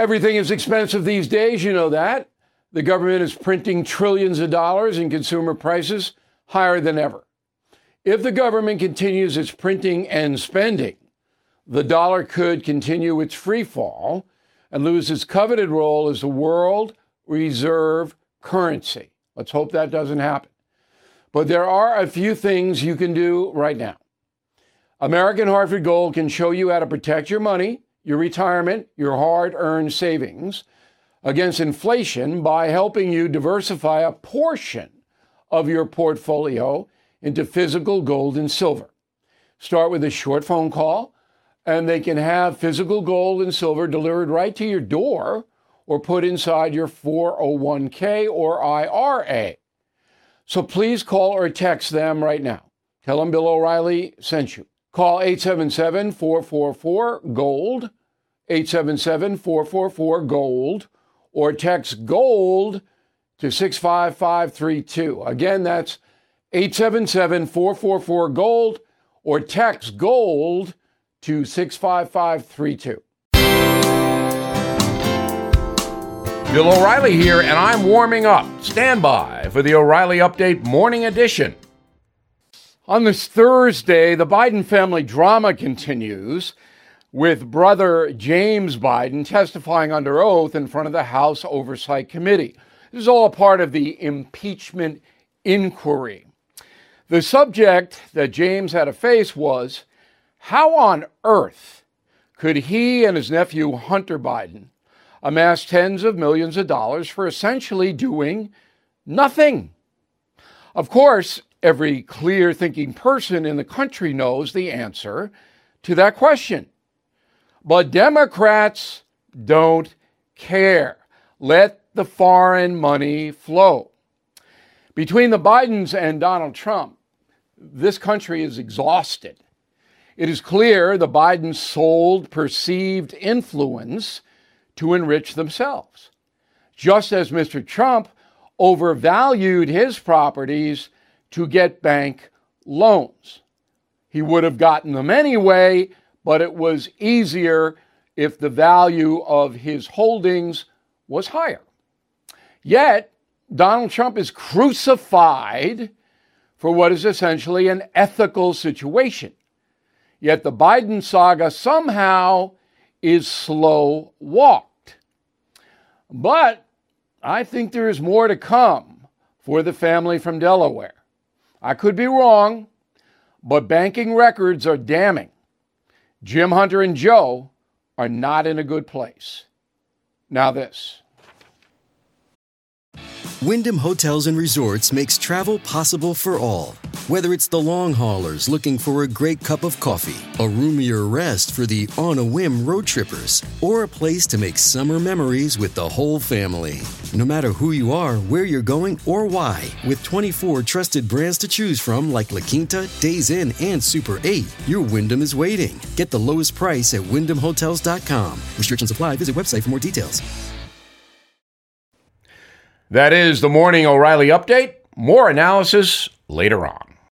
Everything is expensive these days, you know that. The government is printing trillions of dollars and consumer prices higher than ever. If the government continues its printing and spending, the dollar could continue its free fall and lose its coveted role as the world reserve currency. Let's hope that doesn't happen. But there are a few things you can do right now. American Hartford Gold can show you how to protect your money, your retirement, your hard-earned savings against inflation by helping you diversify a portion of your portfolio into physical gold and silver. Start with a short phone call, and they can have physical gold and silver delivered right to your door or put inside your 401k or IRA. So please call or text them right now. Tell them Bill O'Reilly sent you. Call 877-444-GOLD, 877-444-GOLD, or text GOLD to 65532. Again, that's 877-444-GOLD, or text GOLD to 65532. Bill O'Reilly here, and I'm warming up. Stand by for the O'Reilly Update Morning Edition. On this Thursday, the Biden family drama continues, with brother James Biden testifying under oath in front of the House Oversight Committee. This is all a part of the impeachment inquiry. The subject that James had to face was, how on earth could he and his nephew Hunter Biden amass tens of millions of dollars for essentially doing nothing? Of course, every clear-thinking person in the country knows the answer to that question. But Democrats don't care. Let the foreign money flow. Between the Bidens and Donald Trump, this country is exhausted. It is clear the Bidens sold perceived influence to enrich themselves, just as Mr. Trump overvalued his properties to get bank loans. He would have gotten them anyway, but it was easier if the value of his holdings was higher. Yet, Donald Trump is crucified for what is essentially an ethical situation. Yet the Biden saga somehow is slow-walked. But I think there is more to come for the family from Delaware. I could be wrong, but banking records are damning. Jim, Hunter, and Joe are not in a good place. Now this. Wyndham Hotels and Resorts makes travel possible for all. Whether it's the long haulers looking for a great cup of coffee, a roomier rest for the on-a-whim road trippers, or a place to make summer memories with the whole family. No matter who you are, where you're going, or why, with 24 trusted brands to choose from like La Quinta, Days Inn, and Super 8, your Wyndham is waiting. Get the lowest price at WyndhamHotels.com. Restrictions apply. Visit website for more details. That is the Morning O'Reilly Update. More analysis later on.